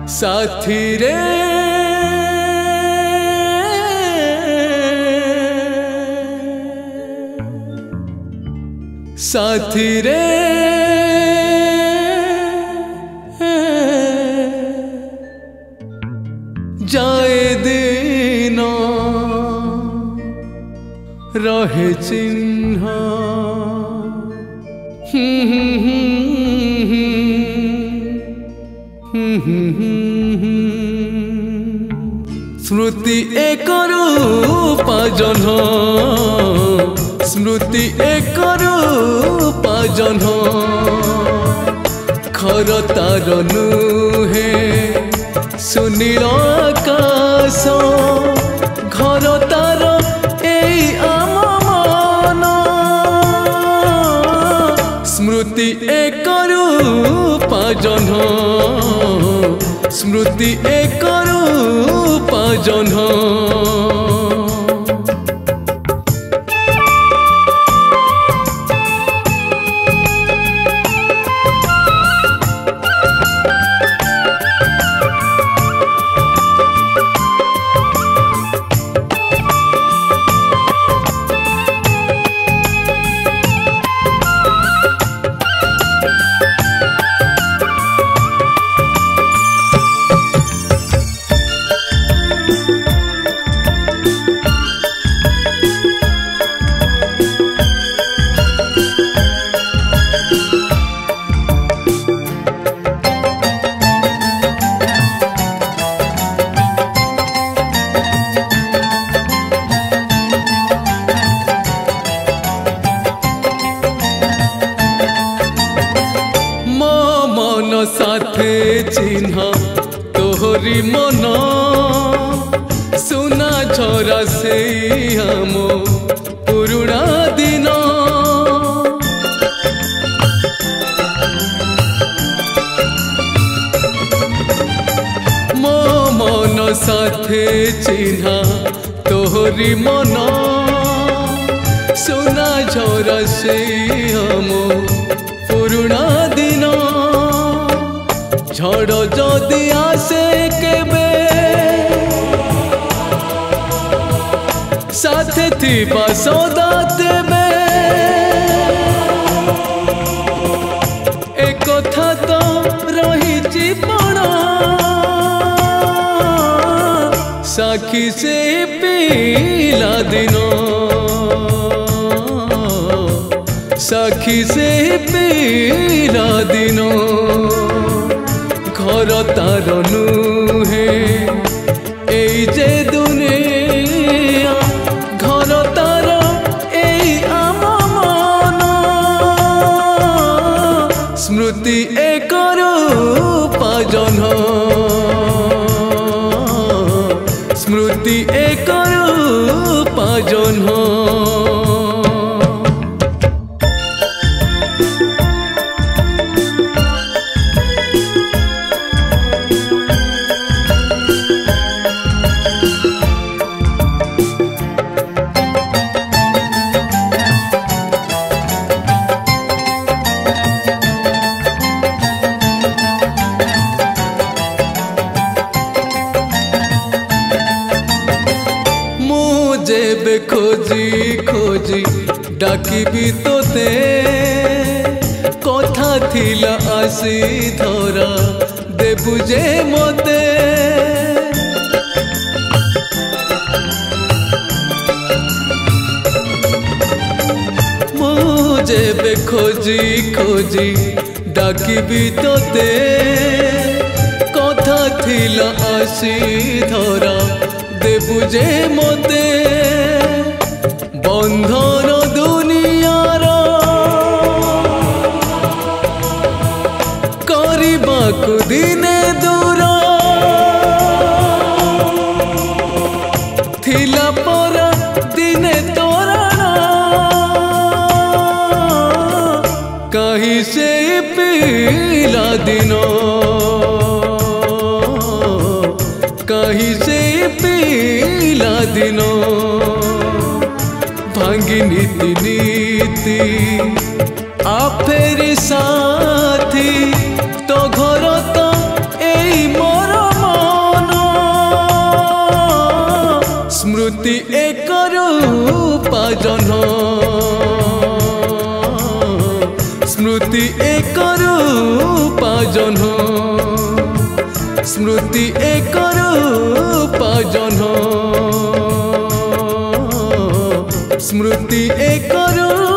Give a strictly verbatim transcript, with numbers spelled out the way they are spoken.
साथी रे साथी रे जाए दिन रहे चिन्ह स्मृति एक रूप जन स्मृति एक रूप जन खर तार नुहे सुनील आकाश घर तार एई आम मन स्मृति एक रूप जन स्मृति एक रूप जन साथे चिन्ह तोहरी मन सुना झरा से हम पुरुणा दिन मो मन साथे चिन्ह तोहरी मन सुना झरा से हम पुरुणा दिन झड़ जदि आसे केबे साथे थिबा सदा देबे एक कथा तो रही पण साखी से पीला दिन साखी से पीला दिन घर तार नुहे एई जे दुनिया घर तार एई आम मन स्मृति एक रूप जन स्मृति एक रूप जन जेबे खोजी खोजी डाकिबी तोते कथा थिला आसी धरा देबु जे मते मु जेबे खोजी खोजी डाकिबी तोते कथा थिला आसी धरा देबु जे मते बंधन दुनियार करबाकु दिने दूर थिला परा दिने तोरण कहीं से पीला दिन कहीं से पीला दिन भांगी नीति नीति आफेरी साथी तो घर तो एई मोर जन्म स्मृति एक रूप जन्म स्मृति एक रूप जन्म स्मृति एक रूप